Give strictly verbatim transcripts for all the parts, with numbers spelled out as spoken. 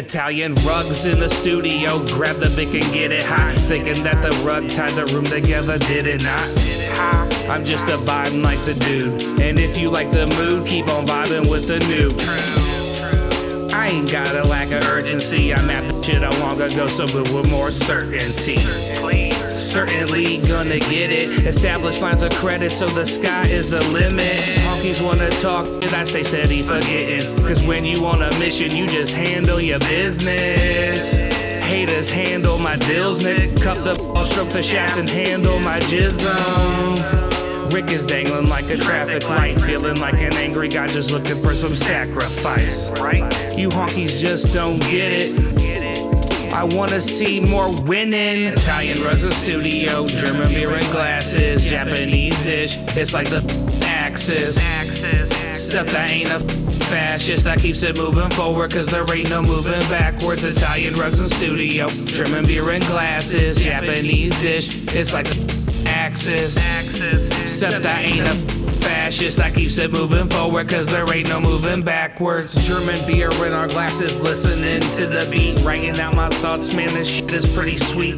Italian rugs in the studio, grab the bic and get it hot. Thinking that the rug tied the room together, did it not? I'm just a vibing like the dude, and if you like the mood, keep on vibing with the new. I ain't got a lack of urgency, I'm at the shit I long ago, so move with more certainty. Certainly gonna get it. Established lines of credit, so the sky is the limit. Honkies wanna talk, and I stay steady forgetting. Cause when you on a mission, you just handle your business. Haters handle my deals, Nick. Cup the ball, stroke the shaft, and handle my jism. Rick is dangling like a traffic light, feeling like an angry guy just looking for some sacrifice. You honkies just don't get it. I wanna see more winning. Italian rugs in studio, German beer and glasses, Japanese dish, it's like the Axis. Except I ain't a fascist, I keeps it moving forward, cause there ain't no moving backwards. Italian rugs in studio, German beer and glasses, Japanese dish, it's like the Axis. Except I ain't a fascist, I keeps it moving forward, cause there ain't no moving backwards. German beer in our glasses, listening to the beat, writing out my thoughts, man, this shit is pretty sweet.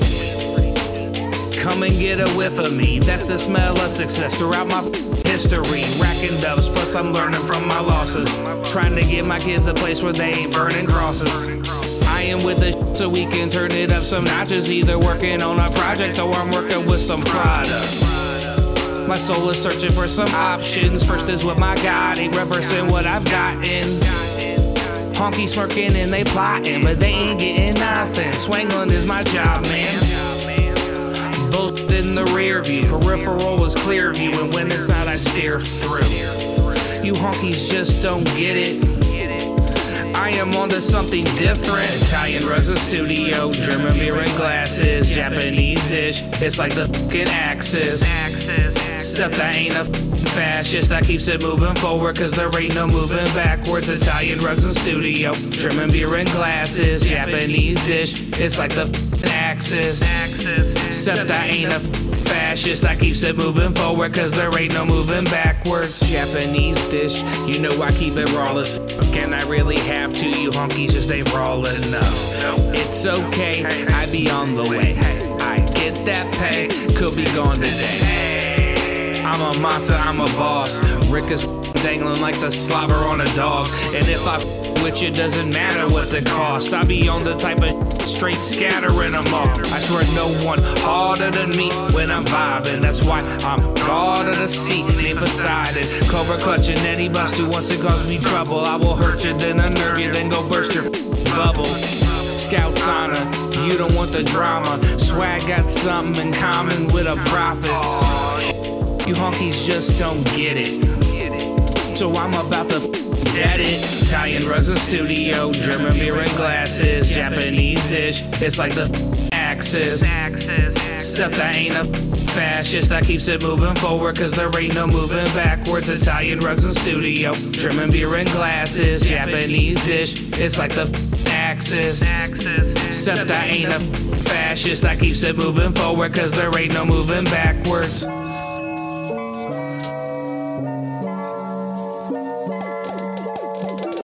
Come and get a whiff of me, that's the smell of success throughout my history. Racking dubs, plus I'm learning from my losses, trying to get my kids a place where they ain't burning crosses. I am with the shit so we can turn it up some notches, either working on a project or I'm working with some product. My soul is searching for some options. First is what my God ain't reversing what I've gotten. Honky smirking and they plotting, but they ain't getting nothing. Swangling is my job, man. Bullshit in the rear view, peripheral is clear view, and when it's not, I steer through. You honkies just don't get it. I am onto something different. Italian rugs in studio, German beer and glasses, Japanese dish, it's like the fucking Axis. Except I ain't a fascist, I keeps it moving forward, cause there ain't no moving backwards. Italian rugs in studio, German beer and glasses, Japanese dish, it's like the Axis. Except I ain't a fascist, I keeps it moving forward, cause there ain't no moving backwards. Japanese dish, you know I keep it raw as fuck, and I really have to, you honkies just ain't raw enough. It's okay, I be on the way, I get that pay, could be gone today. I'm a monster, I'm a boss. Rick is dangling like the slobber on a dog, and if I with you, doesn't matter what the cost. I be on the type of straight scattering them all. I swear no one harder than me when I'm vibing. That's why I'm guard of the seat, ain't beside it. Cobra clutching any bust who wants to cause me trouble. I will hurt you, then unnerve you, then go burst your bubble. Scouts honor, you don't want the drama. Swag got something in common with a prophet. You honkies just don't get it, so I'm about to dead it. Italian rugs in studio, German beer and glasses, Japanese dish, it's like the Axis. Except I ain't a fascist, I keeps it moving forward, cause there ain't no moving backwards. Italian rugs in studio, German beer and glasses, Japanese dish, it's like the Axis. Except I ain't a fascist, I keeps it moving forward, cause there ain't no moving backwards.